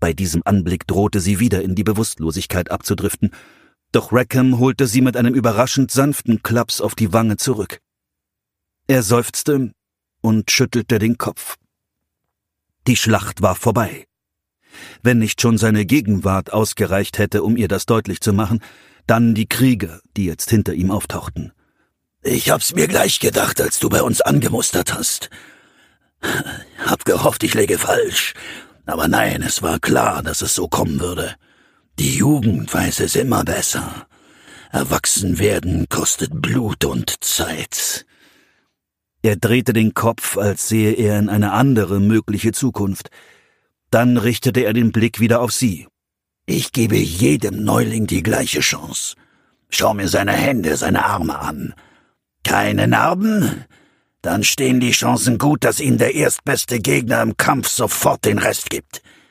Bei diesem Anblick drohte sie wieder in die Bewusstlosigkeit abzudriften, doch Rackham holte sie mit einem überraschend sanften Klaps auf die Wange zurück. Er seufzte und schüttelte den Kopf. Die Schlacht war vorbei. Wenn nicht schon seine Gegenwart ausgereicht hätte, um ihr das deutlich zu machen, dann die Krieger, die jetzt hinter ihm auftauchten. »Ich hab's mir gleich gedacht, als du bei uns angemustert hast. Hab gehofft, ich läge falsch. Aber nein, es war klar, dass es so kommen würde. Die Jugend weiß es immer besser. Erwachsen werden kostet Blut und Zeit.« Er drehte den Kopf, als sehe er in eine andere mögliche Zukunft. Dann richtete er den Blick wieder auf sie. »Ich gebe jedem Neuling die gleiche Chance. Schau mir seine Hände, seine Arme an. Keine Narben? Dann stehen die Chancen gut, dass ihm der erstbeste Gegner im Kampf sofort den Rest gibt.